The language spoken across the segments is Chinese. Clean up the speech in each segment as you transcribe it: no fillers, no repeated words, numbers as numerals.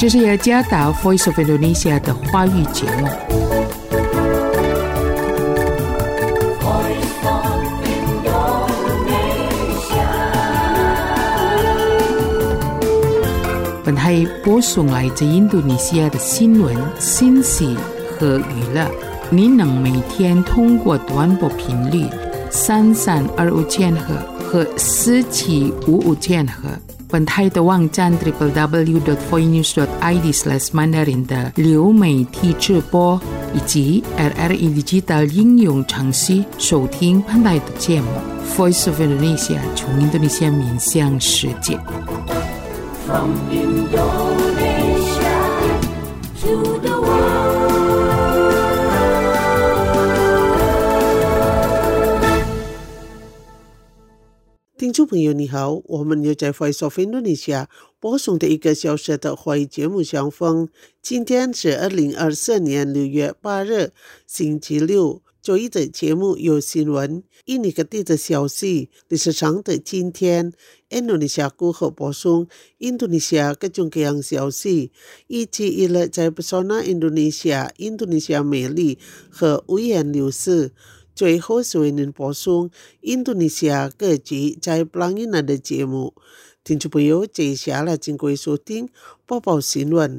这是雅加达 Voice of Indonesia 的华语节目。本台播送来自印度尼西亚的新闻、信息和娱乐。您能每天通过短波频率3325千赫和4755千赫。本台的网站 www.voinews.id/mandarin 的流媒体直播以及 RRI Digital 应用程序收听本台的节目 Voice of Indonesia 从印度尼西亚面向世界。From Indonesia to the world. 听众朋友你好，我们又在 Voice of Indonesia 播送的1个小时的华语节目相逢。今天是2024年6月8日星期六。这一的节目有新闻、印尼各地的消息、历史上的今天、印度尼西亚过后播送印度尼西亚各种各样消息，以及一类在Pesona Indonesia、印度尼西亚美丽和五颜六色。最后是为您播送印度尼西亚各级在Pelangina的节目。听众朋友，接下来请各位收听播报新闻。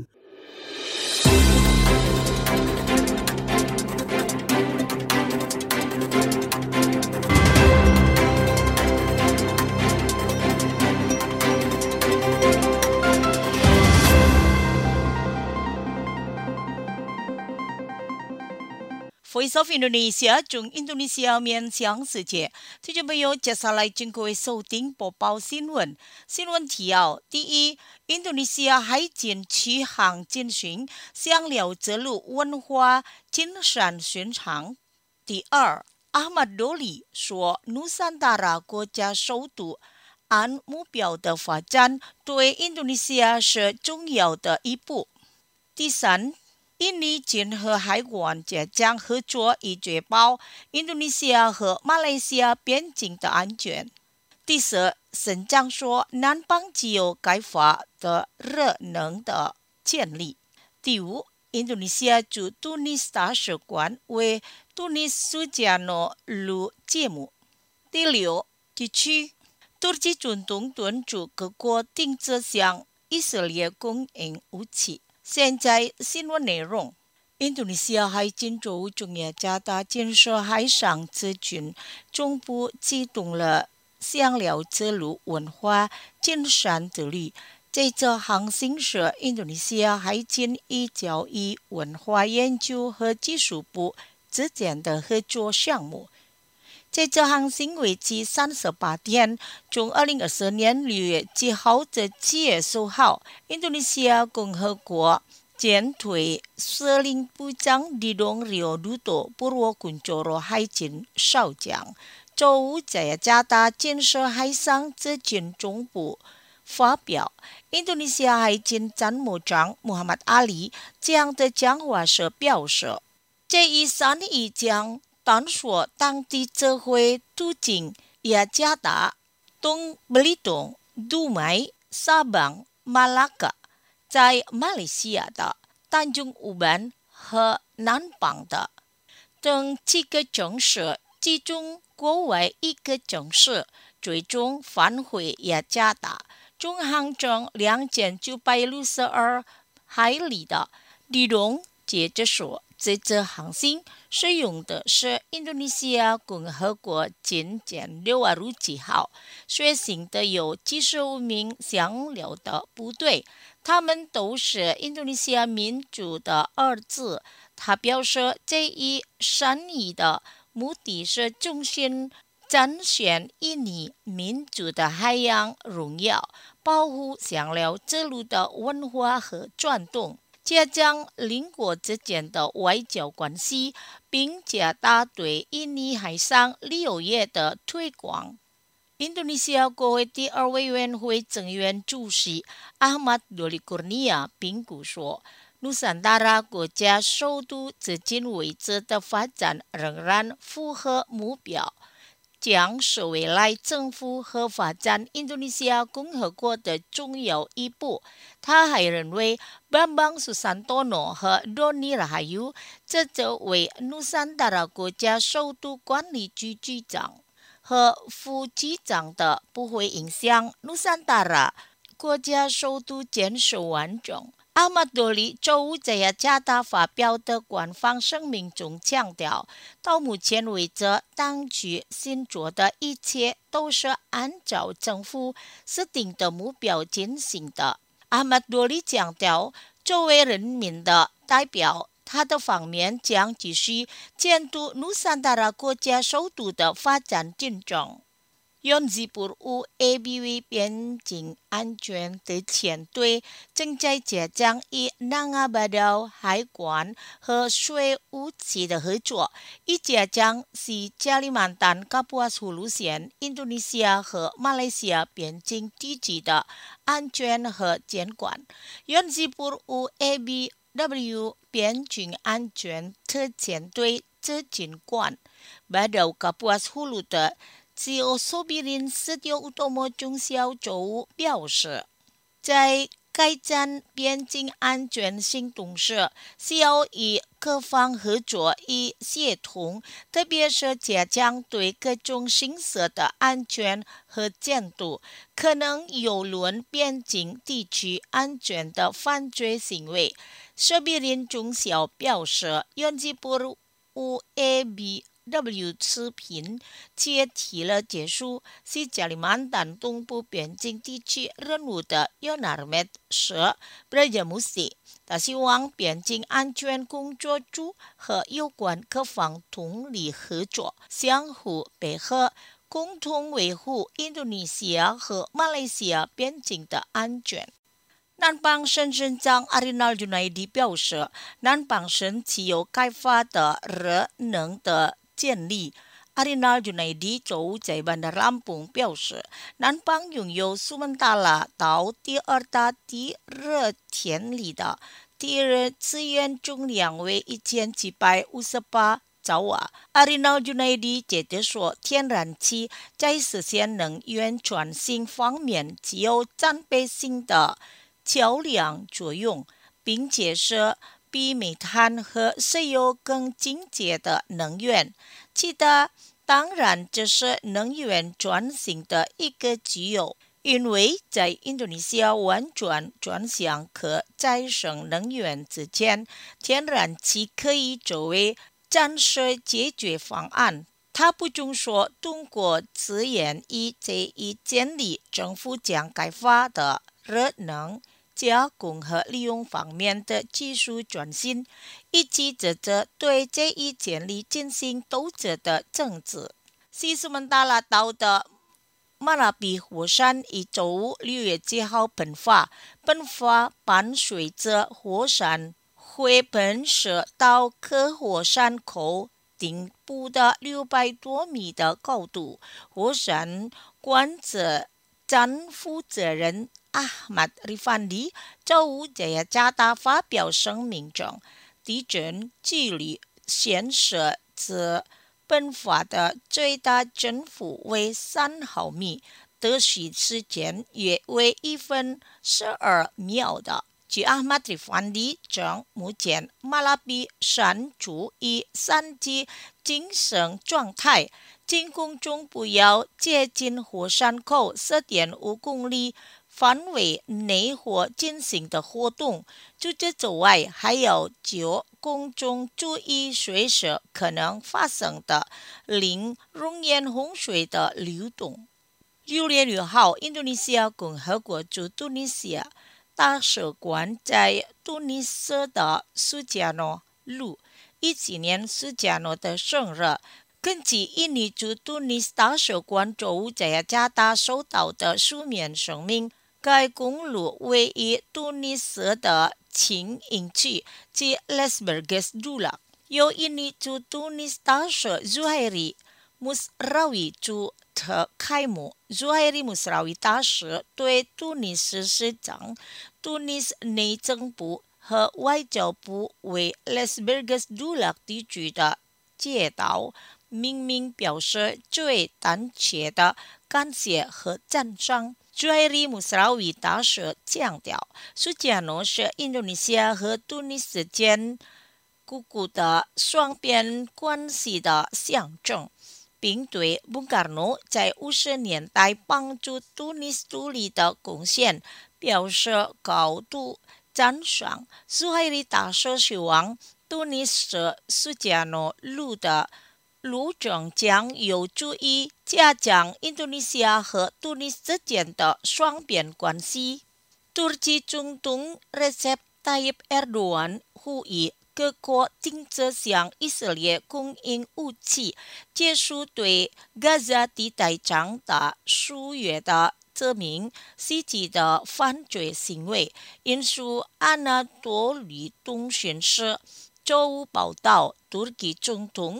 Voice of Indonesia 从印度尼西亚面向世界。听众朋友，接下来请各位收听播报新闻。新闻提要：第一，印度尼西亚海警启航进行香料之路文化精神宣传。第二，Ahmad Doli 说，Nusantara 国家首都按目标的发展对印度尼西亚是重要的一步。第三，印尼警和海关加强合作，以确保印度尼西亚和马来西亚边境的安全。第四，省长说，南邦具有开发的热能的潜力。第五，印度尼西亚驻突尼斯大使馆为突尼斯苏加诺录节目。第六，地区土耳其中东敦促各国停止向以色列供应武器。现在新闻内容：印度尼西亚海警组织也加大建设海上资讯，总部启动了香料之路文化精神之旅。这则航行是印度尼西亚海警与教育、文化研究和技术部之间的合作项目。这则航行为期38天，从2024年6月7号至7月10号，印度尼西亚共和国舰队司令部长Didong Rioduto Purwokuncoro 海警少将周五在雅加达建设海上资讯总部发表。印度尼西亚海警参谋长穆罕默德·阿里这样的讲话时表示，这一善意将探索当地智慧途径，雅加达、东布里东、杜麦、沙邦、马拉嘎，在马来西亚的丹中乌班和南邦的等7个城市，其中国外1个城市最终返回雅加达，中航程2962海里的李龙接着说，这次航行使用的是印度尼西亚共和国军舰627号，随行的有75名香料的部队，他们都是印度尼西亚民族的儿子。他表示，这一善意的目的是重新展现印尼民族的海洋荣耀，保护香料之路的文化和传统，加强邻国之间的外交关系，并加大对印尼海上旅游业的推广。印度尼西亚国会第2委员会成员主席 Ahmad Doli Kurnia 评估说，Nusantara 国家首都至今为止的发展仍然符合目标。 将是未来政府和发展印度尼西亚共和国的重要一步。他还认为Bambang Susantono 和 Doni Rahayu 这则为Nusantara 国家首都管理局局长和副局长的不会影响 Nusantara 国家首都建设完整。阿马多里周五在雅加达发表的官方声明中强调，到目前为止，当局新做的一切都是按照政府设定的目标进行的。阿马多里强调，作为人民的代表，他的方面将继续监督努桑达拉国家首都的发展进程。yon Zipuru ABW 边境安全的舰队正在加强与南阿巴岛海关和水务局的合作，以加强西加里曼丹卡布阿苏鲁县、印度尼西亚和马来西亚边境地区的安全和监管。yon Zipuru ABW 边境安全特遣队执勤官巴岛卡布阿苏鲁的自由索比林19乌多莫中小周五表示，在开展边境安全行动时，需要与各方合作与协同，特别是加强对各种形式的安全和监督，可能有论边境地区安全的犯罪行为。索比林中小表示，yon Zipuru ABW 视频接替了结束西加里曼丹东部边境地区任务的 yon Ahmed Syed Brajamusti。他希望边境安全工作组和有关各方通力合作，相互配合，共同维护印度尼西亚和马来西亚边境的安全。南邦省省长阿里纳朱奈迪表示，南邦省具有开发的热能的潜力。阿里纳朱奈迪周五在班达拉邦表示，南邦拥有苏门答腊岛第二大地热潜力的地热资源总量为1758兆瓦。阿里纳朱奈迪接着说，天然气在实现能源转型方面具有战备性的桥梁作用，并且是比煤炭和石油更经济的能源。其他当然这是能源转型的一个具有，因为在印度尼西亚完全转向可再生能源之前，天然气可以作为暂时解决方案。他补充说，通过资源以这一建立政府将开发的热能加工和利用方面的技术转型，以及这对这一建立进行斗争的政治。西苏门答腊岛的马拉比火山于周五6月7号喷发，伴随着火山灰喷射到可火山口顶部的600多米的高度。火山观测站负责人Ahmad Rifandi 周五在雅加达发表声明中，地震距离显示此喷发的最大振幅为3毫米，得需时间约为1分12秒的。据Ahmad Rifandi称，目前马拉比山处于三级警示状态，请公众不要接近火山口10.5公里范围内或进行的活动。除此之外，还要就公众注意随时可能发生的令熔岩洪水的流动。6月6号，印度尼西亚共和国驻突尼西亚大使馆在突尼斯的苏加诺路以纪念苏加诺的生日。根据印尼驻突尼斯大使馆周五在雅加达收到的书面声明，该公路位于突尼斯的青营区及 Les Berges Dulac。由印尼驻突尼斯大使 Zuhairi Musrawi 驻特开幕。Zuhairi Musrawi 大使对突尼斯市长、突尼斯内政部和外交部为 Les Berges Dulac 地区的街道明明表示最胆怯的感谢和赞赏。Juhairi Musrawi 大使强调，苏吉亚诺是印度尼西亚和突尼斯间固固的双边关系的象征，并对Bung Karno 在50年代帮助突尼斯独立的贡献表示高度赞赏。Juhairi 大使希望突尼斯苏吉亚诺路程将有助于加强印度尼西亚和突尼斯之间的双边关系。土耳其总统 Recep Tayyip Erdogan 呼吁各国停止向以色列供应武器，结束对加沙地带长达数月的这名袭击的犯罪行为。引述阿纳多利通讯社周五报道，土耳其总统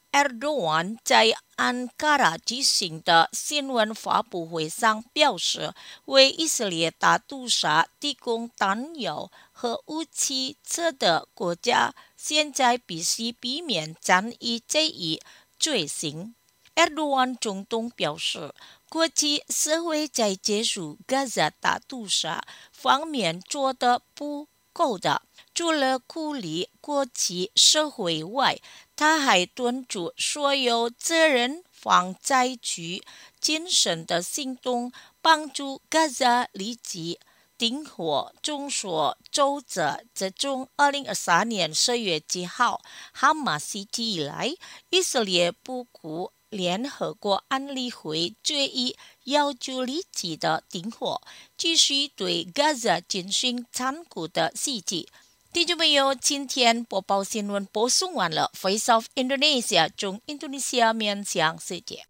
Erdogan 在安卡拉举行的新闻发布会上表示，为以色列大屠杀提供弹药和武器的国家现在必须避免参与这一罪行。Erdogan 总统表示，国际社会在结束加沙大屠杀方面做得不够的。除了鼓励国际社会外，他还敦促所有责任方采取谨慎的行动，帮助加沙立即停火。众所周知，自从2023年10月7号哈马斯袭击以来，以色列不顾联合国安理会决议要求立即的停火，继续对加沙进行残酷的袭击。听众朋友，今天播报新闻播送完了。Voice of Indonesia 从印度尼西亚面向世界。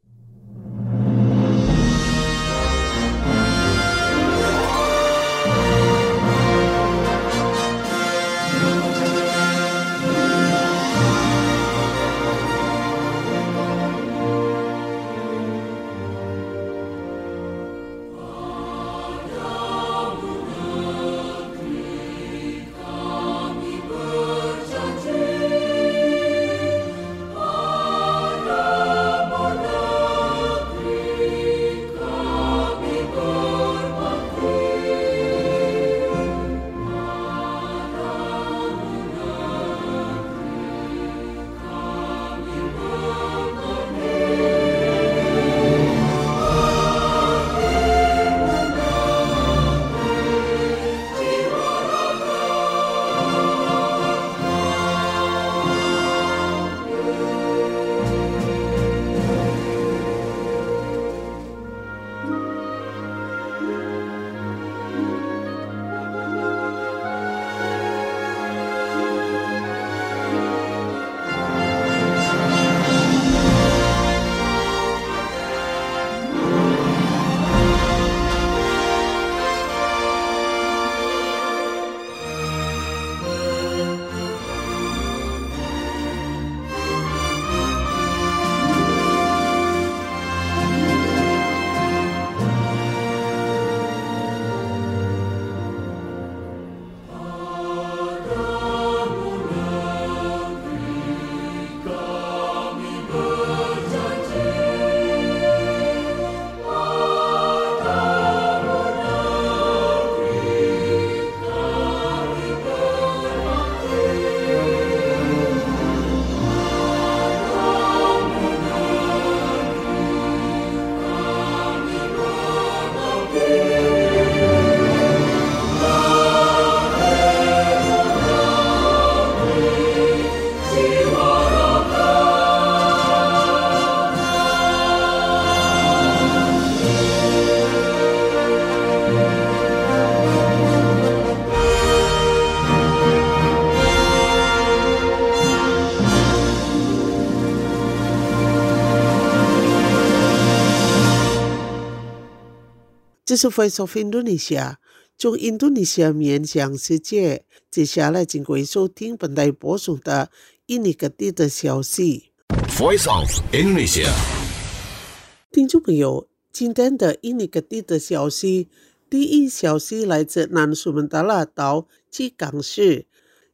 这是 Voice of Indonesia 从印度尼西亚面向世界。接下来请各位收听本台播送的印尼各地的消息。 Voice of Indonesia 听众朋友，今天的印尼各地的消息，第一消息来自南苏门答腊岛基港市。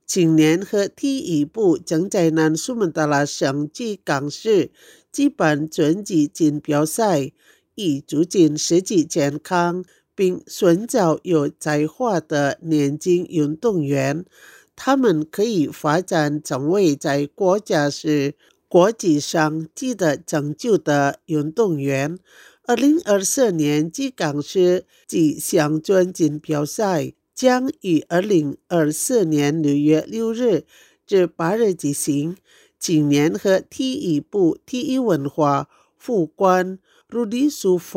青年和体育部正在南苏门答腊省级港市举辦春季錦標賽，以促進身體健康並尋找有才華的年輕運動員，他們可以發展成為在國家是國際上取得成就的運動員。2024年吉港市及鄉村錦標賽將於2024年6月6日至8日舉行。青年和體育部體育文化副官 Rudy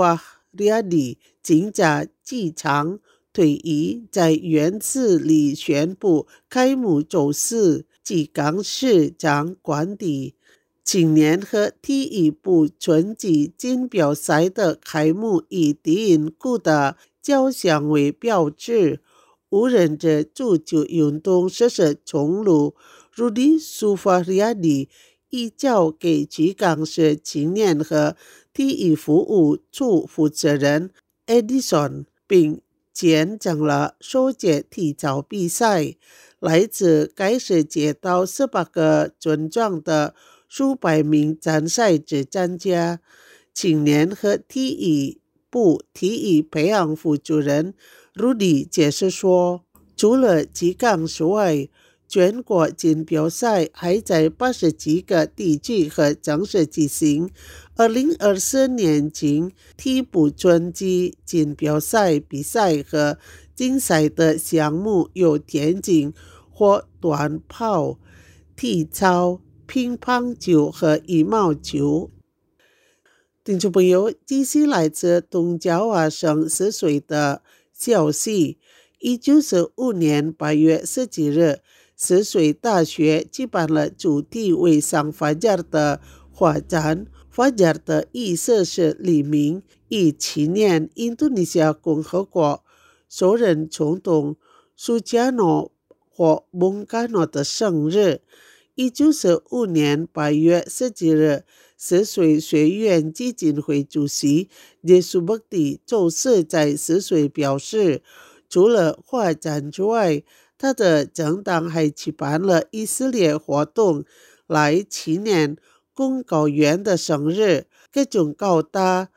Sufahriadi 今早機場退役，在院子裡宣布開幕走勢，吉港市將關閉。青年和體育部春季錦標賽的開幕以低音鼓的交響為標誌，無人者足球運動設施重錄。Rudy Sufahriadi 移交給吉港市青年和體育服務處負責人 Edison， 並見證了首屆體操比賽，來自該市街道18個村莊的數百名參賽者參加。青年和體育部體育培養副主任 Rudy 解釋說，除了吉港市外，全國錦標賽還在80幾個地區和城市舉行。2024年經體部春季錦標賽比賽和競賽的項目有田徑或短跑、體操、乒乓球和羽毛球。聽眾朋友，這是來自東爪哇省泗水的消息。1915年8月17日，泗水大學舉辦了主題為上發展的畫展，發展的意思是黎明以紀念印度尼西亞共和國首任總統蘇加諾或蒙加諾的生日。1915年8月17日，泗水學院基金會主席耶蘇穆迪周四在泗水表示，除了畫展之外，他的政黨還舉辦了一系列活動來紀念公告員的生日。各種高達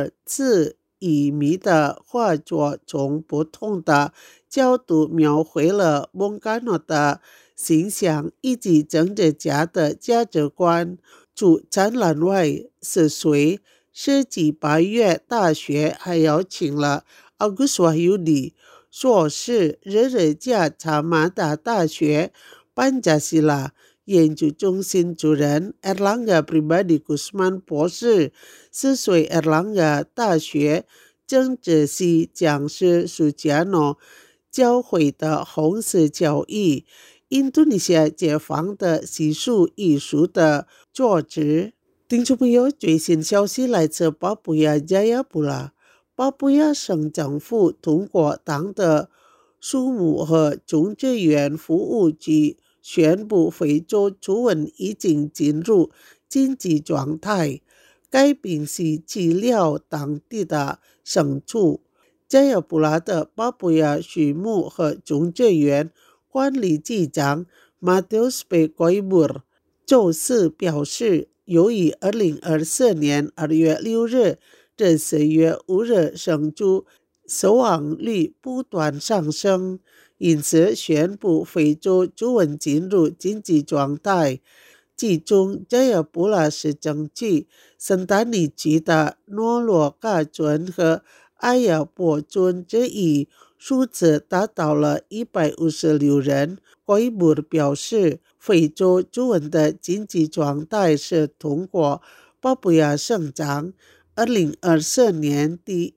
2.4米的畫作從不同的角度描繪了蒙加諾的形象以及政治家的價值觀。除展覽外，泗水世紀8月大學還邀請了 Agus Wahyudi 碩士日日加查馬達大學班加西拉研究中心主任 Erlangga Pribadi Kusman 博士，泗水 Erlangga 大學政治系講師蘇加諾教會的紅色教義，印度尼西亞解放的藝術的作者。聽眾朋友，最新消息來自巴布亞加亞布拉。巴布亞省政府通過黨的樹木和種植園服務局宣布，非洲豬瘟已經進入緊急狀態，該病是治療當地的牲畜。加亞布拉的巴布亞樹木和種植園管理局長 Matheus Pecoibur 周四表示，由於2024年2月6日至4月5日牲豬死亡率不斷上升，因此宣布非洲豬瘟進入緊急狀態。其中加亞布拉市政局、聖丹尼區的諾羅嘎村和埃亞波村這一數字達到了156人。奎布表示，非洲豬瘟的緊急狀態是通過巴布亞省長2024年第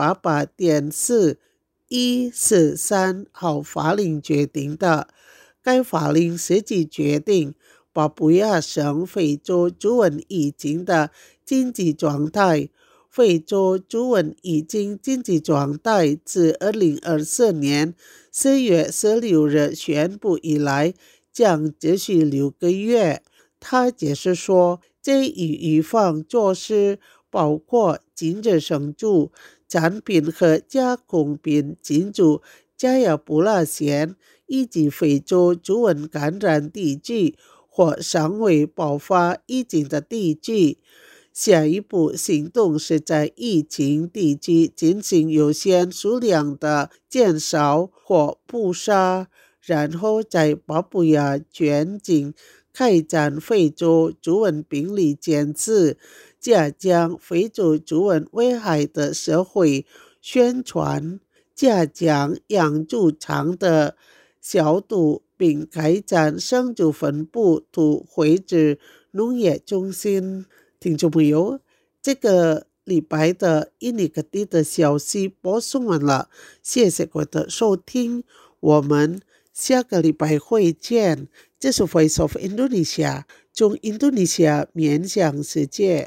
188.4.143號法令決定的。該法令實際決定巴布亞省非洲豬瘟疫情的緊急狀態。非洲豬瘟疫情緊急狀態自2024年4月16日宣布以來將持續6個月。他解釋說，這一預防措施包括禁止牲豬產品和加工品進入加亞布拉縣， 以及非洲猪瘟感染地区或尚未爆发疫情的地区。下一步行动是在疫情地区进行有限数量的减少或捕杀，然后在巴布亚全境开展非洲猪瘟病例检测，加强非洲猪瘟危害的社会宣传，加强养猪场的消毒，并开展生猪分布图绘制农业中心。听众朋友，这个礼拜的印尼各地的消息播送完了，谢谢各位的收听，我们下个礼拜会见。这是 Voice of Indonesia， 从印度尼西亚面向世界。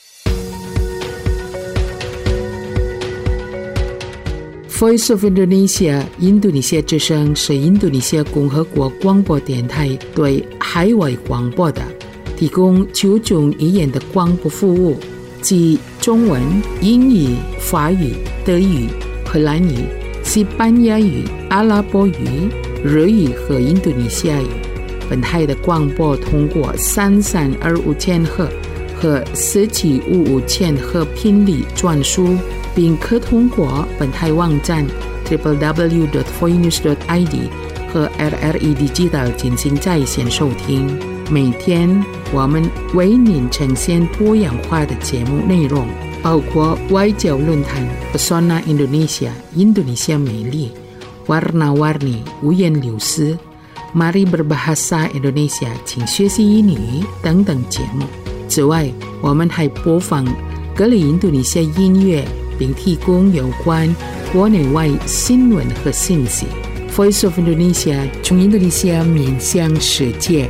Voice of Indonesia 印度尼西亚之声是印度尼西亚共和国广播电台对海外广播的提供9种语言的广播服务，即中文、英语、法语、德语、荷兰语、西班牙语、阿拉伯语、日语和印度尼西亚语。本台的广播通过3325千赫和1755千赫频率转输，并可通过本台网站 www.foinews.id 和 RRI Digital 进行在线收听。每天我们为您呈现多样化的节目内容，包括外交论坛 Pesona Indonesia 印度尼西亚美丽 Warna-Warni 五颜六色 Mari Berbahasa Indonesia 请学习英语等等节目。此外，我们还播放各类印度尼西亚音乐，并提供有关国内外新闻和信息。Voice of Indonesia 从印度尼西亚面向世界。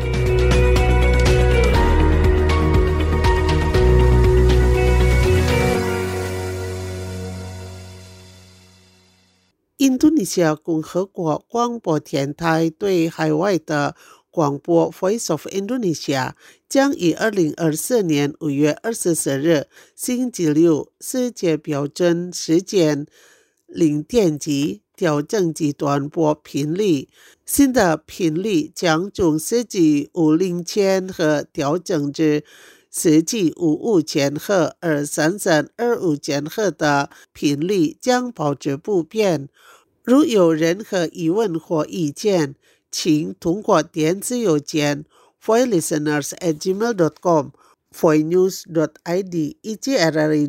印度尼西亚共和国广播电台对海外的广播 Voice of Indonesia 将于2024年5月24日星期六世界标准时间0点级调整至短波频率，新的频率将从1750千赫调整至1755千赫，而3325千赫的频率将保持不变。如有任何疑问或意见，请通过电子邮件 voilisteners@gmail.com、foinews.id 以及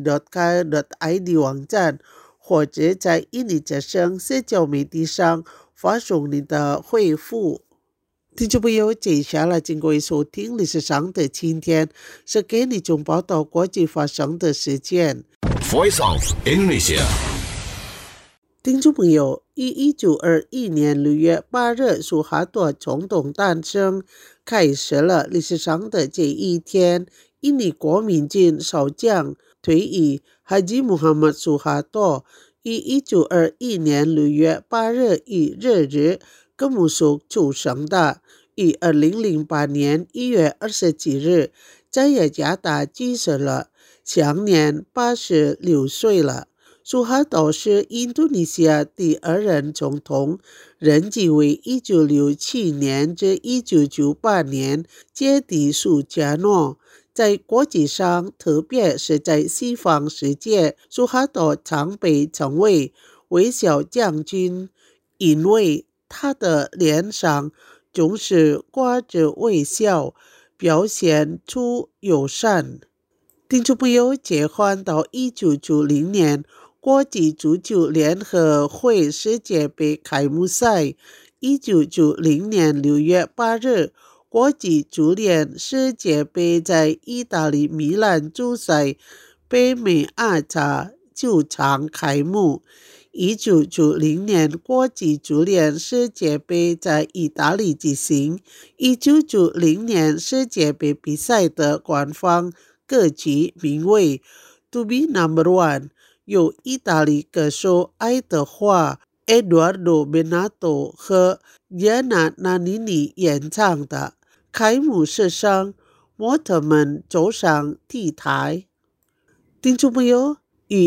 rri.kr.id 网站，或者在印尼之声社交媒体上发送你的回复。听众朋友，接下来请各位收听历史上的今天，是给你中报道国际发生的事件。 Voice of Indonesia。 听众朋友，于1921年6月8日苏哈多总统诞生，开始了历史上的这一天。印尼国民军少将退役Haji Muhammad Suharto于1921年6月8日于日日格木苏出生的，于2008年1月27日在雅加达去世了，享年86岁了。苏哈多是印度尼西亚第2任总统，任期为1967年至1998年，接替苏加诺。在国际上，特别是在西方世界，苏哈多常被称为微笑将军，因为他的脸上总是挂着微笑，表现出友善。听众朋友，切换到1990年国际足球联合会世界杯开幕赛。1990年6月8日，国际足联世界杯在意大利米兰主赛北美阿查球场开幕。1990年国际足联世界杯在意大利举行。1990年世界杯比赛的官方歌曲名为 To Be Number One， 由意大利歌手爱德华 Eduardo Bennato 和 Gianna Nannini 演唱的。开幕式上，模特们走上 T 台。听众朋友，与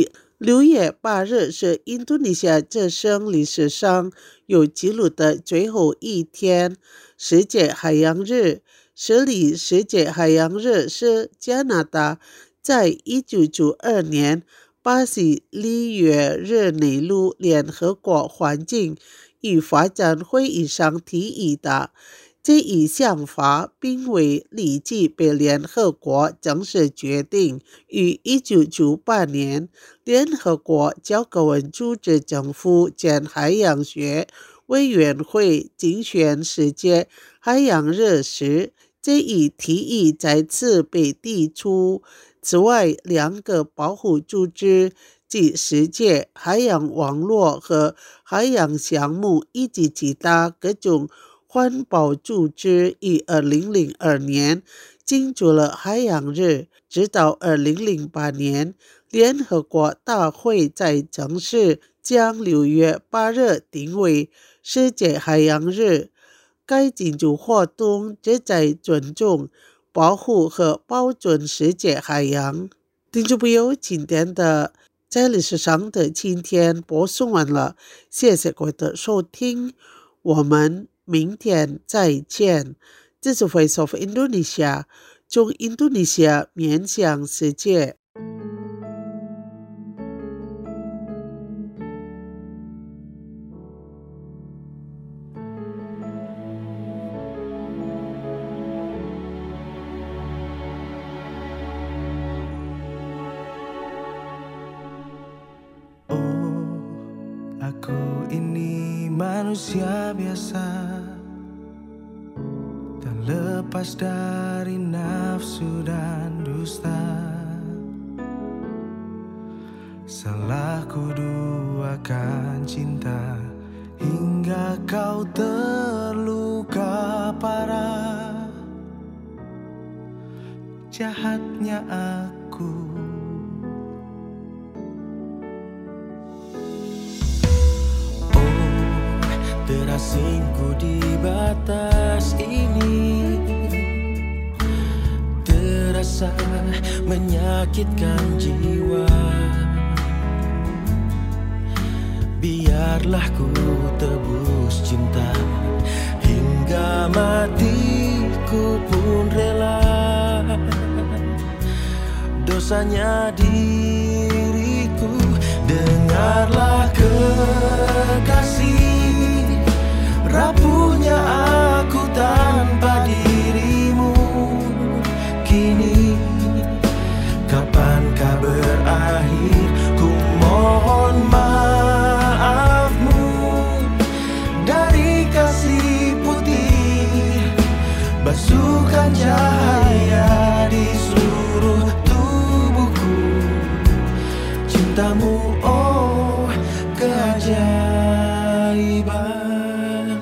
6月8日是印度尼西亚这生历史上有记录的最后一天，世界海洋日。设立世界海洋日是加拿大在1992年巴西里约热内卢联合国环境与发展会议上提议的。这一想法并未立即被联合国正式决定，于1998年联合国教科文组织政府间海洋学委员会竞选世界海洋日时，这一提议再次被抵触。此外，两个保护组织即世界海洋网络和海洋项目以及其他各种环保组织于2002年庆祝了海洋日，直到2008年，联合国大会才正式将6月8日定为世界海洋日。该庆祝活动旨在尊重、保护和保存世界海洋。听众朋友，今天的在历史上的今天播送完了，谢谢各位的收听，我们明天再见。这是 Voice of Indonesia， 从印度尼西亚面向世界。 Aku ini manusia biasa, tak lepas dari nafsu dan dusta. Salahku duakan cinta hingga kau terluka parah. Jahatnya aku, terasingku di batas ini, terasa menyakitkan jiwa. Biarlah ku tebus cinta hingga matiku pun rela. Dosanya diriku, dengarlah kekasih, rapuhnya aku tanpa dirimu. Kini kapankah berakhir? Ku mohon maafmu. Dari kasih putih basuhkan cahaya di seluruh tubuhku. Cintamu, oh keajaiban.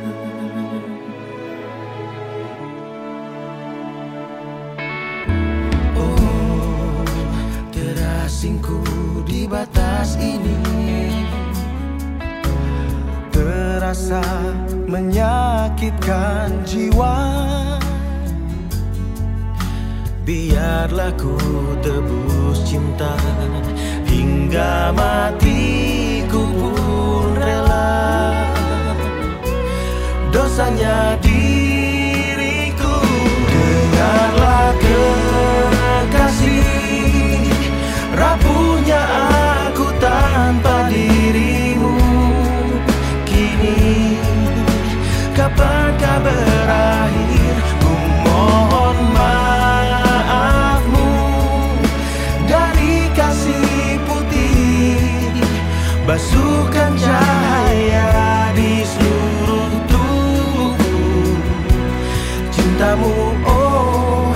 Oh, terasingku di batas ini, terasa menyakitkan jiwa. Biarlah ku tebus cinta hingga matiku pun rela. Dosanya diriku, dengarlah kekasih, rapuhnya aku tanpa dirimu. Kini kapankah berakhir? Ku mohon maafmu. Dari kasih putih basuhkan cahaya di seluruh tubuhku. Cintamu, oh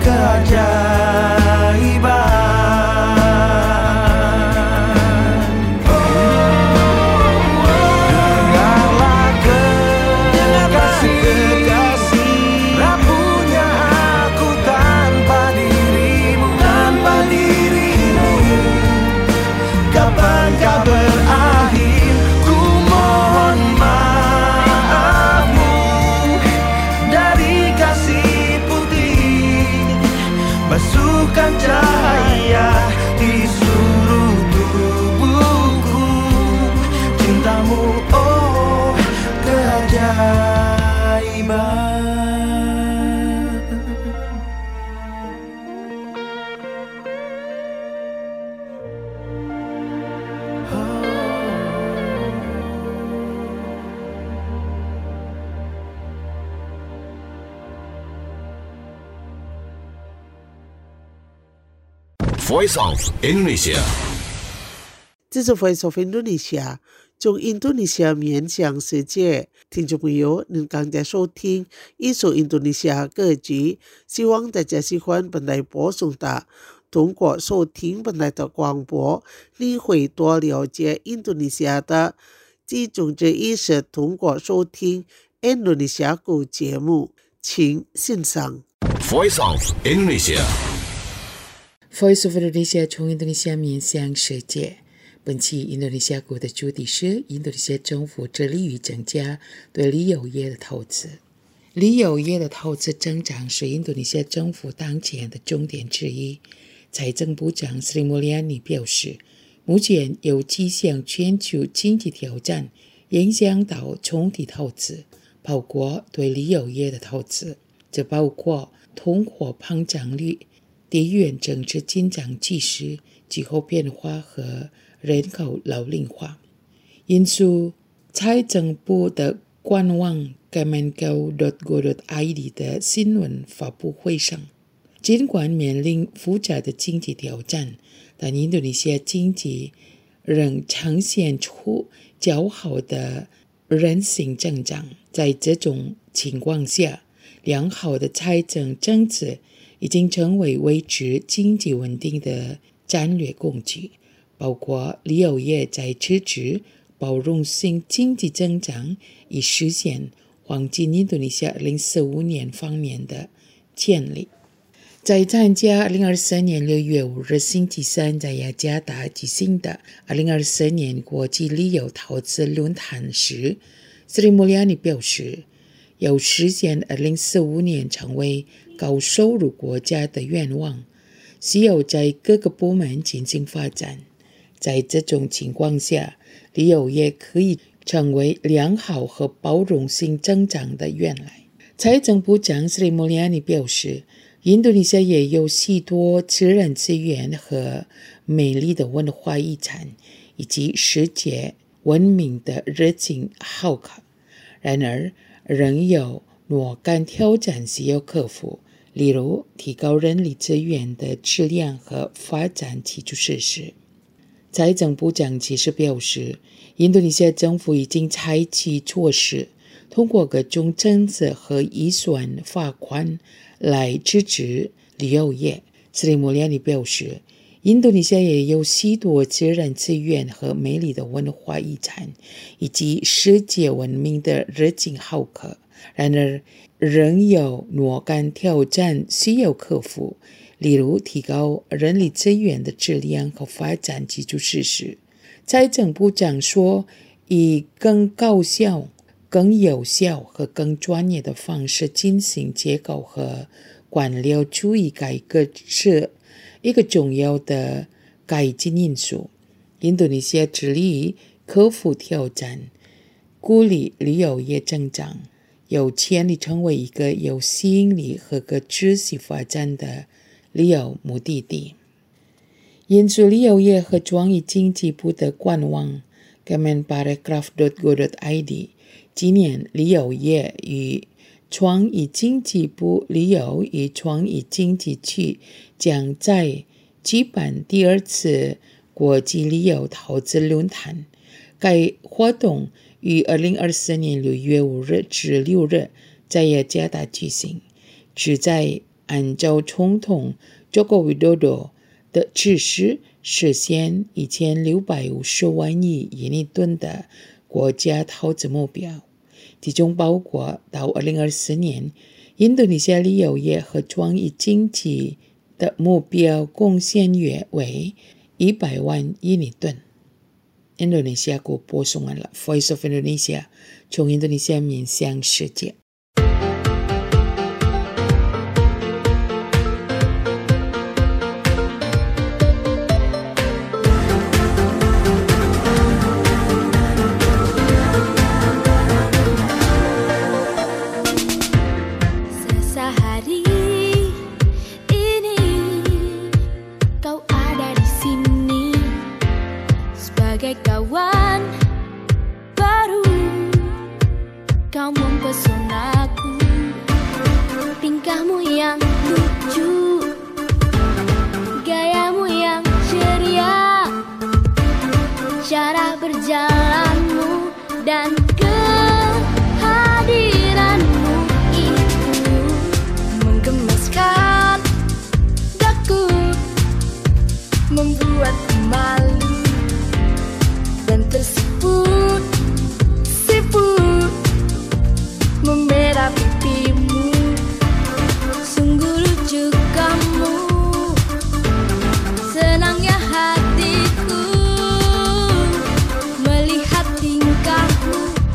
keajaiban. Dengarlah kekasih, rapuhnya aku tanpa dirimu. Kapankah berakhir? Voice of Indonesia。 这是 Voice of Indonesia， 从印度尼西亚面向世界。听众朋友，您刚才收听一首印度尼西亚歌曲，希望大家喜欢本台播送的。通过收听本台的广播，你会多了解印度尼西亚的。其中之一是通过收听印度尼西亚歌节目，请欣赏。 Voice of Indonesia。 Voice of Indonesia 从印度尼西亚面向世界。本期印度尼西亚国的主题是印度尼西亚政府致力于增加对旅游业的投资。旅游业的投资增长是印度尼西亚政府当前的重点之一。财政部长 Sri Mulyani 表示，目前有迹象全球经济挑战影响到总体投资，包括对旅游业的投资，这包括通货膨胀率、地缘政治紧张局势、气候变化和人口老龄化。因此，财政部的官网 kemenko.go.id 的新闻发布会上，尽管面临复杂的经济挑战，但印度尼西亚经济仍呈现出较好的韧性增长。在这种情况下，良好的财政政策已经成为维持经济稳定的战略工具，包括旅游业在支持包容性经济增长，以实现黄金印度尼西亚2045年方面的建立。在参加2023年6月5日星期三在雅加达举行的2024年国际旅游投资论坛时， Sri Mulyani 表示，要实现2045年成为高收入国家的愿望，需要在各个部门进行发展。在这种情况下，旅游业可以成为良好和包容性增长的原来。财政部长 Sri Mulyani 表示，印度尼西亚也有许多自然资源和美丽的文化遗产，以及世界闻名的热情好客。然而，仍有若干挑战需要克服，例如提高人力资源的质量和发展基础设施。财政部长其实表示，印度尼西亚政府已经采取措施，通过各种政策和预算罚款来支持旅游业。Sri Mulyani 表示，印度尼西亚也有许多自然资源和美丽的文化遗产，以及世界闻名的热情好客。然而，仍有若干挑战需要克服，例如提高人力资源的质量和发展基础设施。财政部长说，以更高效、更有效和更专业的方式进行结构和官僚主义改革是一个重要的改进因素。印度尼西亚致力于克服挑战，鼓励旅游业增长，有潜力成为一个有吸引力和可持续发展的旅游目的地。因此，旅游业和创意经济部的官网 kemenparekraf.go.id 今年旅游业与创意经济部旅游与创意经济区将在举办第二次国际旅游投资论坛。该活动于2024年6月5日至6日在雅加达举行，旨在按照总统 Joko Widodo 的指示，实现1650万亿印尼盾的国家投资目标，其中包括到2024年，印度尼西亚旅游业和创意经济的目标贡献约为100万印尼盾。印度尼西亚国播送完了 Voice of Indonesia 从印度尼西亚面向世界。 Kawan baru, kau mempesonaku, tingkahmu yang lucu, gayamu yang membuatku malu dan tersiput memerah pipimu. Sungguh lucu kamu, senangnya hatiku melihat tingkahmu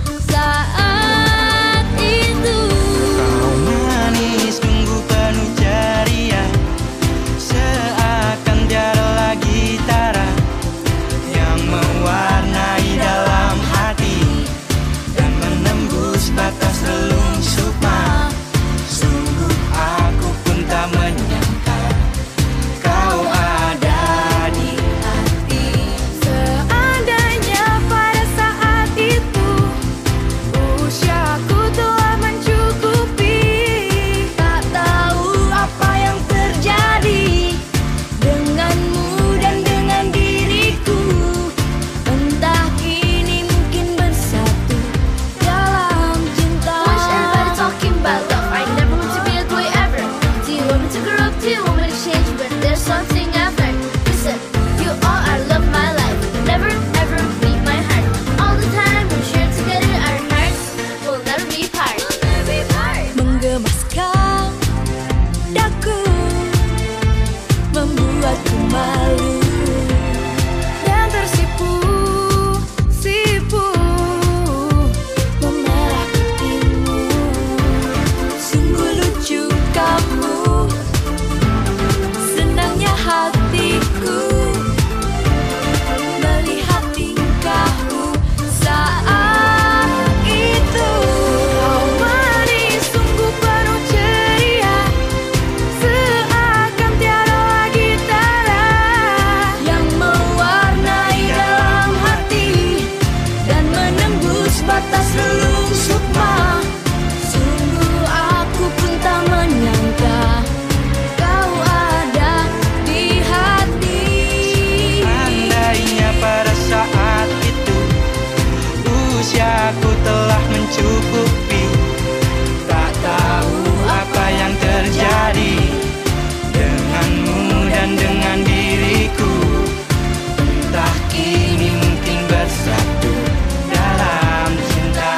saat itu. Kau manis, sungguh penuh ceria, seakan tiada lagi tara yang mewarnai dalam hati dan menembus batas relung sukma. Sungguh aku pun tak menyangka kau ada di hati. Seandainya pada saat itu usiaku telah mencukupi, tak tahu apa yang terjadi denganmu dan dengan diriku. Entah kini mungkin bersatu dalam cinta. Wish everybody talking about love. I never want to be a boy ever. Do you want me to grow up? Do you want me to change? But there's something I've learned. Listen, you all are love my life. Never ever beat my heart. All the time we're shared together. Our hearts will never be apart. Menggemaskan daku, membuatku malu dan tersipu memerah pipimu. Sungguh lucu kamu, senangnya hatiku melihat tingkahmu saat itu. Kau manis, sungguh penuh ceria, seakan tiada lagi tara yang mewarnai dalam hati dan menembus batas relung sukma. Sungguh aku pun tak menyangka kau ada di hati. Andainya pada saat itu usiaku telah mencukupi, tak tahu apa yang terjadi denganmu dan dengan diriku. Entah kini mungkin bersatu dalam cinta.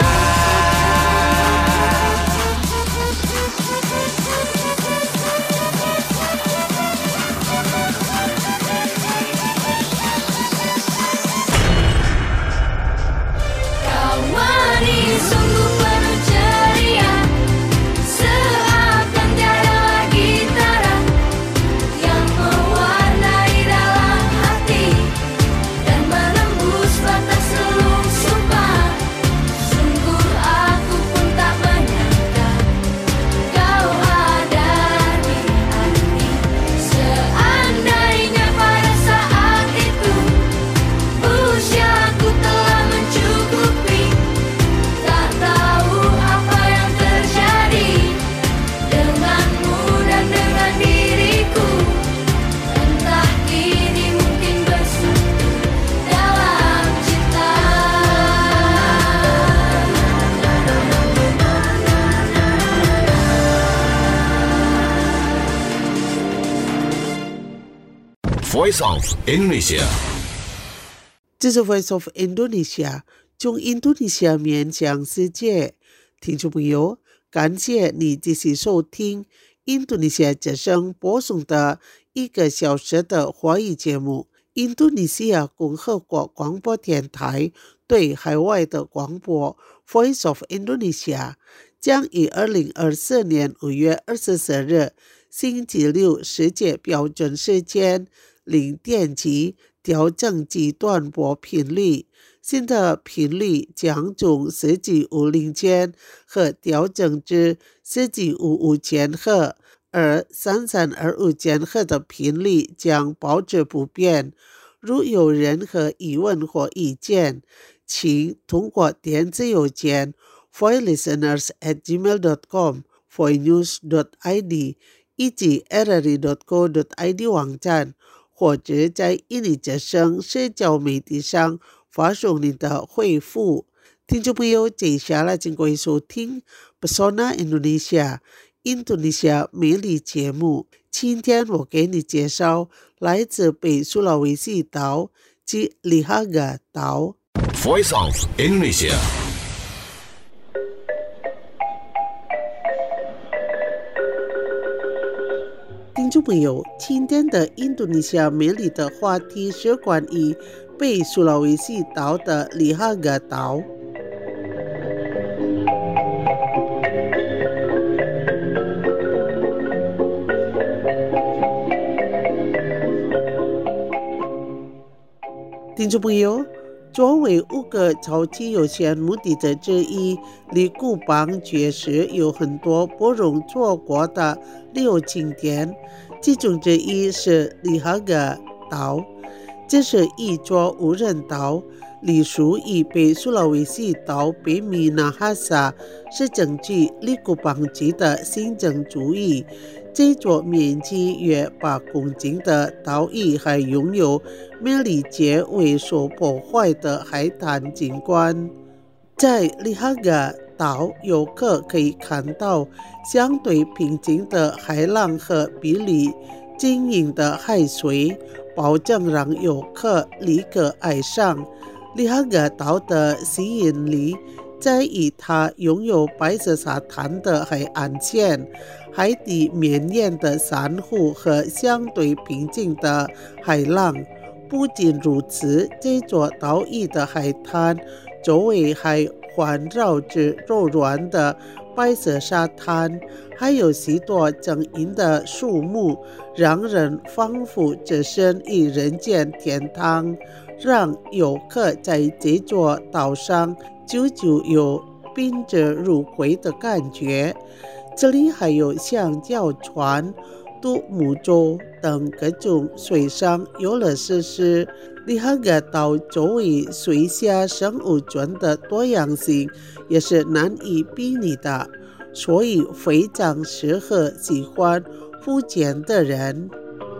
Kau manis, sungguh penuh ceria, seakan tiada lagi tara yang mewarnai dalam hati dan menembus batas relung sukma. Sungguh aku pun tak menyangka kau ada di hati. Seandainya pada saat itu usiaku telah mencukupi, tak tahu apa yang terjadi denganmu dan dengan diriku. Entah kini mungkin bersatu dalam cinta. Voice of Indonesia. 这是 Voice of Indonesia， 从印度尼西亚面向世界。听众朋友，感谢你继续收听印度尼西亚之声播送的1个小时的华语节目。印度尼西亚共和国广播电台对海外的广播 Voice of Indonesia 将于2024年5月24日星期六世界标准时间0点起调整至短波频率，新的频率将从4950千赫调整至4955千赫，而3325千赫的频率将保持不变。如有任何疑问或意见，请通过电子邮件 voicelisteners@gmail.com voicenews.id 以及 rri.co.id 网站，或者在印尼之声社交媒体上发送你的回复。听众朋友，接下来请各位收听 Pesona Indonesia 印度尼西亚美丽节目。今天我给你介绍来自北苏拉维西岛及里哈嘎岛。 Voice of Indonesia。 听众朋友，今天的印度尼西亚美丽的话题是关于北苏拉维西岛的里哈嘎岛。听众朋友，作为5个超级有限目的地之一，里古邦确实有很多不容错过的旅游景点，其中之一是里哈嘎岛。这是一座无人岛，隶属于北苏拉维西岛北米纳哈萨市政区里古邦区的行政区域。这座面积约8公顷的岛屿还拥有美丽且未受破坏的海滩景观。在里哈嘎岛，游客可以看到相对平静的海浪和碧绿晶莹的海水，保证让游客立刻爱上。里哈嘎岛的吸引力在于它拥有白色沙滩的海岸线、海底绵延的珊瑚和相对平静的海浪。不仅如此，这座岛屿的海滩周围还环绕着柔软的白色沙滩，还有许多争议的树木，让人仿佛置身于人间天堂，让游客在这座岛上久久有宾至如归的感觉。这里还有橡胶船、独木舟等各种水上游乐设施。里哈嘎岛周围水下生物群的多样性也是难以比拟的，所以非常适合喜欢浮潜的人。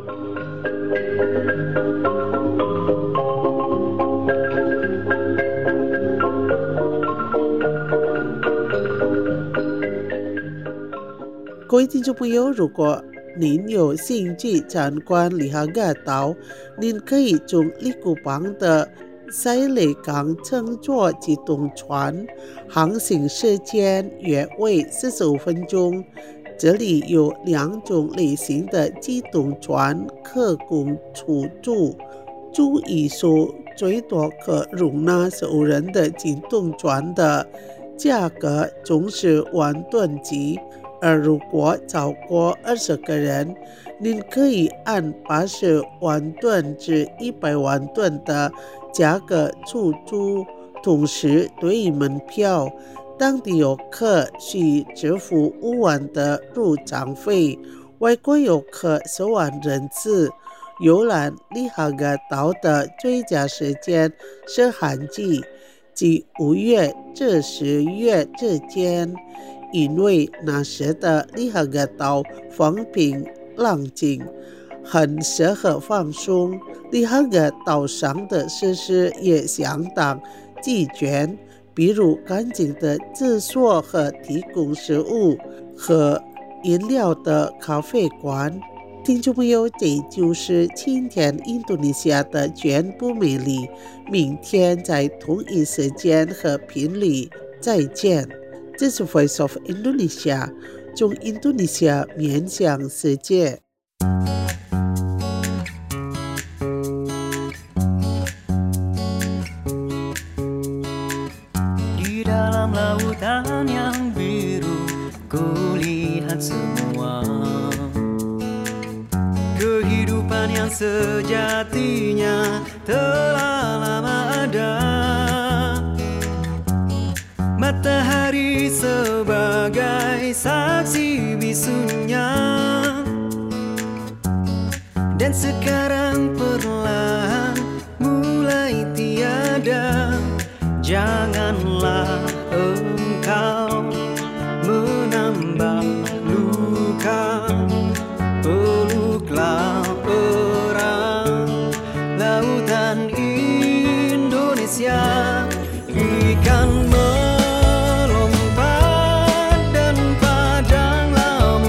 各位听众朋友，如果您有兴趣参观里哈嘎岛，您可以从里古邦的塞雷港乘坐机动船，航行时间约为45分钟。这里有2种类型的机动船可供出租。注意说，最多可容纳15人的机动船的价格总是$10,000，而如果超过20个人，您可以按80万吨至100万吨的价格出租。同时，对于门票，当地游客需支付5万的入场费，外国游客10万人次。游览里哈嘎岛的最佳时间是旱季，即5月至10月之间，因为那时的里哈嘎岛风平浪静，很适合放松。里哈嘎岛上的设施也相当齐全，比如干净的厕所和提供食物和饮料的咖啡馆。听众朋友，这就是今天印度尼西亚的全部美丽。明天在同一时间和频率再见。这是 Voice of Indonesia， 从印度尼西亚面向世界。 Di dalam lautan yang biru, kulihat semua kehidupan yang sejatinya telah lama ada. Matahari sebagai saksi bisunya, dan sekarang perlahan mulai tiada. Janganlah engkau menambah luka, peluklah erat lautan Indonesia. Ikan melompat dan padang laut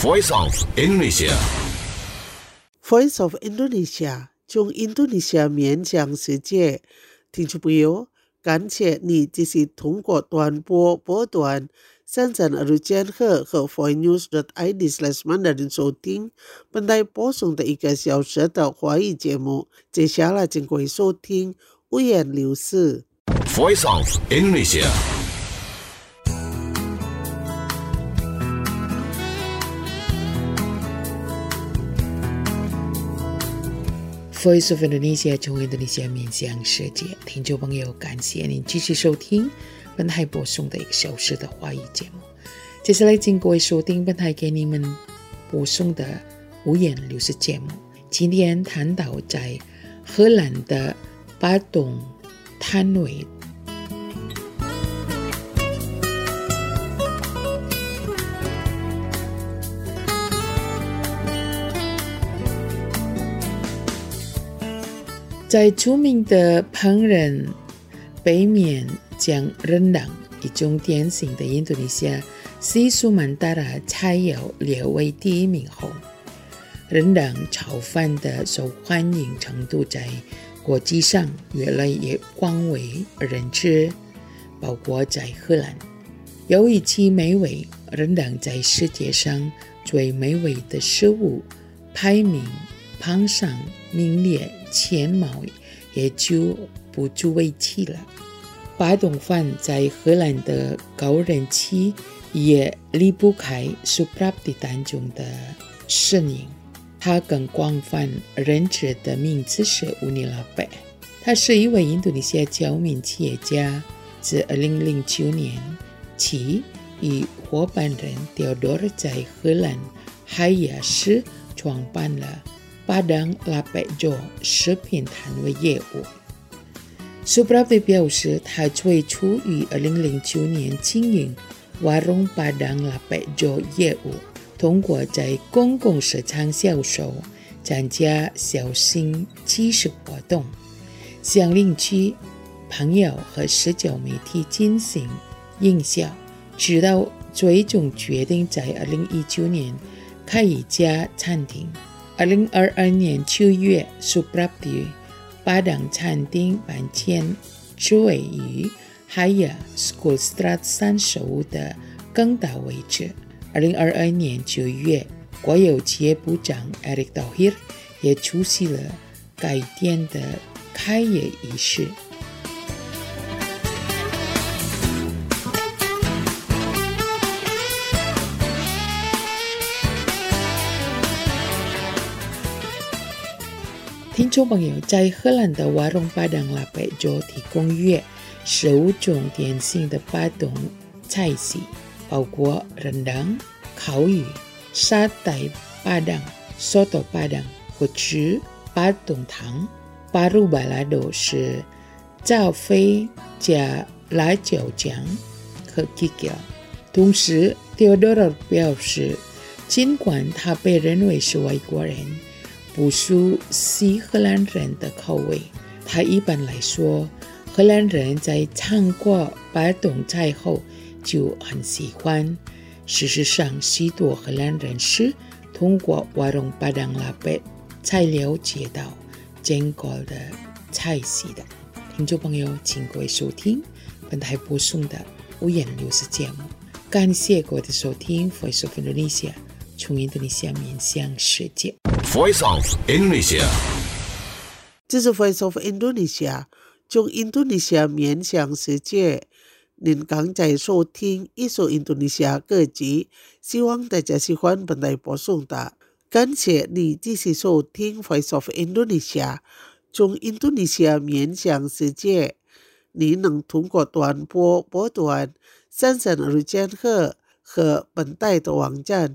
Voice of Indonesia. Voice of Indonesia 从印度尼西亚面向世界。听众朋友，感谢你继续通过短波波段33日赫和 voinews.id/mandarin 收听本台播送的1个小时的华语节目。接下来请各位收听五言六事。 Voice of Indonesia. Voice of Indonesia 从印度尼西亚面向世界，听众朋友，感谢您继续收听本台播送的1个小时的华语节目。接下来请各位收听本台给你们播送的五言六事节目。今天谈到在荷兰的巴东摊位。在著名的烹饪北面将rendang一种典型的印度尼西亚西苏曼达拉菜肴列为第1名后，rendang炒饭的受欢迎程度在国际上越来越广为人知，包括在荷兰。由于其美味，rendang在世界上最美味的食物排名榜上名列前茅，也就不足为奇了。巴东饭在荷兰的高人气也离不开 Suprapti Tanjung 的身影。他更广泛认知的名字是乌尼老贝，他是一位印度尼西亚侨民企业家，自2009年起与伙伴人 Theodore 在荷兰海雅市创办了Padang Lapejo 食品摊位业务。Suprapti 表示，他最初于2009年经营Warung Padang Lapejo 业务，通过在公共市场销售，参加小型集市活动，向邻居、朋友和社交媒体进行营销，直到最终决定在2019年开一家餐厅。2022年9月 Suprapti Padang 餐厅搬迁至位于海雅 School Strat 35的更大位置。2022年9月，国有企业部长 Erick Thohir 也出席了该店的开业仪式。听众朋友，在荷兰的Warung Padang Lapejo 提供约15种典型的巴东菜系，包括rendang、烤鱼、沙呆巴当、soto padang 或者巴东汤。paru balado 是炸飞加辣椒酱和 kikil。同时 Theodore 表示，尽管他被认为是外国人，不属西荷兰人的口味。他一般来说，荷兰人在尝过巴东菜后就很喜欢。事实上，许多荷兰人是通过Warung Padang Lape才了解到整个的菜系的。听众朋友，请各位收听本台播送的五言六事节目。感谢各位的收听 Voice of Indonesia 从印度尼西亚面向世界。 Voice of Indonesia. 这是 Voice of Indonesia 从印度尼西亚面向世界。您刚才收听一首印度尼西亚歌曲，希望大家喜欢本台播送的。感谢你继续收听 Voice of Indonesia 从印度尼西亚面向世界。你能通过短波波段32千赫和本台的网站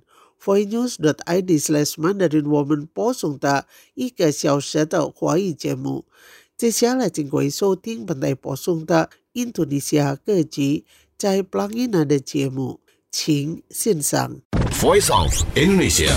voinews.id/mandarin 我们播送的1个小时的华语节目。接下来请各位收听本台播送的印度尼西亚歌曲在 Pelangina 的节目，请欣赏。 Voice of Indonesia.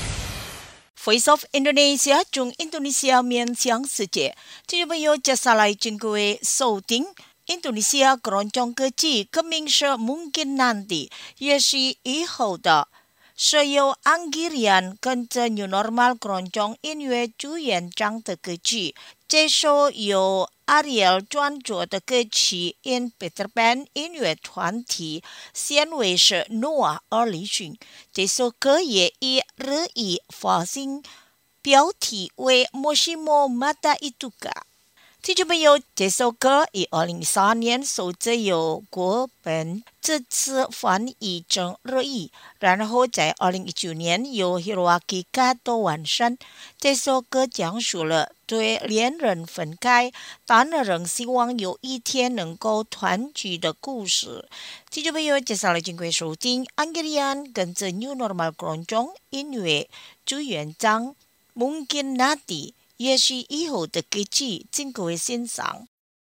Voice of Indonesia 从印度尼西亚面向世界。听众朋友，接下来请各位收听印度尼西亚keroncong歌曲《Kemin Semungkin Nanti》，也是以后的是由安吉利安跟着 New Normal 广中音乐主演唱的歌曲。这首由 Ariel 创作的歌曲 In Peter Pan 音乐团体纤维是 Noah 而立讯。这首歌也以日语发行，标题为 Moshimo Mata Ituka。听众朋友，这首歌以2013年首次由国本这次翻译成日语，然后在2019年由 Hiroaki Kato 完成。这首歌讲述了对恋人分开，但仍希望有一天能够团聚的故事。听众朋友，接下来经过收听安吉利安跟着 New Normal 广中音乐主演唱 Mungkin Nanti， 也许以后的歌曲，请各位欣赏。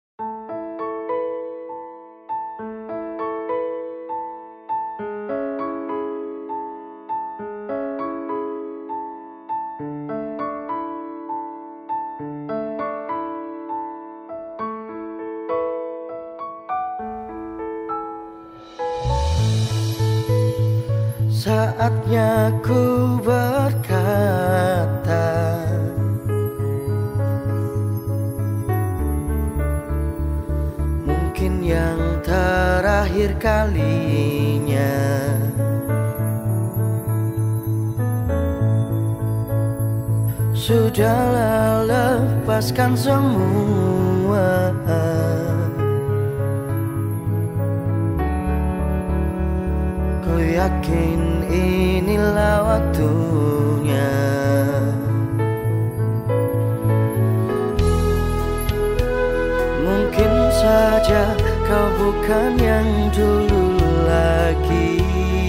Saatnya ku berkata, mungkin yang terakhir kalinya. Sudahlah, lepaskan semua. Ku yakin inilah waktunya. Mungkin saja kau bukan yang dulu lagi.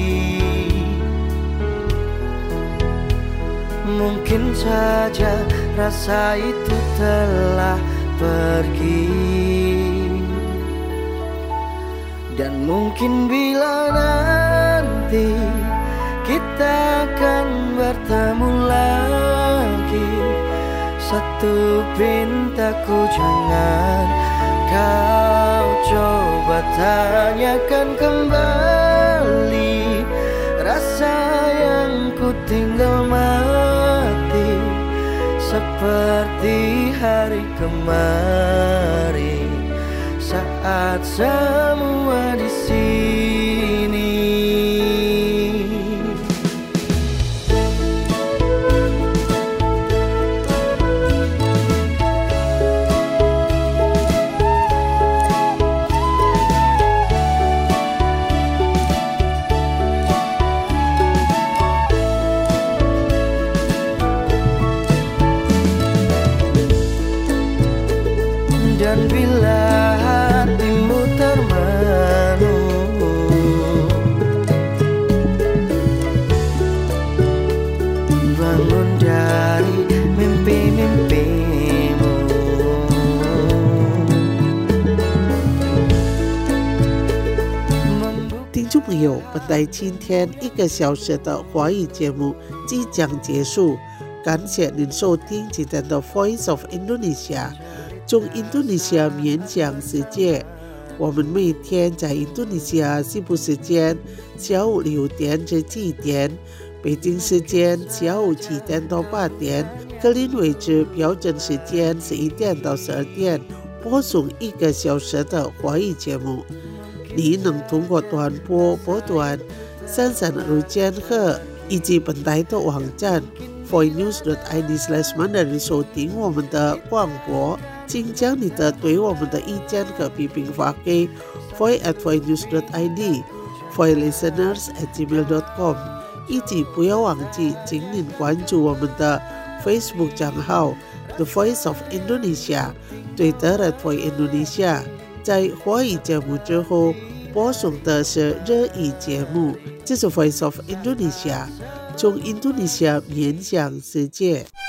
Mungkin saja rasa itu telah pergi. Dan mungkin bila nanti kita akan bertemu lagi, satu pintaku jangan kau coba tanyakan kembali. Rasa yang ku tinggal mati seperti hari kemarin, saat semua di sini. Dan bila hatimu termenung, bangun dari mimpi-mimpimu. Membuka 听众朋友，本来今天1个小时的华语节目即将结束，感谢您收听今天的 Voice of Indonesia。中印度尼西亚面向世界，我们每天在印度尼西亚西部时间下午6点至7点，北京时间下午7点到8点，格林威治标准时间11点到12点，播送1个小时的华语节目。你能通过短波波段33日和以及本台的网站 voinews.id/mandarin 收听我们的广播。请将你的对我们的意见和批评发给 voice@voinews.id voicelisteners@gmail.com 以及不要忘记请您关注我们的 Facebook 账号 The Voice of Indonesia Twitter@voiceindonesia 在华语节目之后播送的是日语节目，这是 Voice of Indonesia 从印度尼西亚面向世界。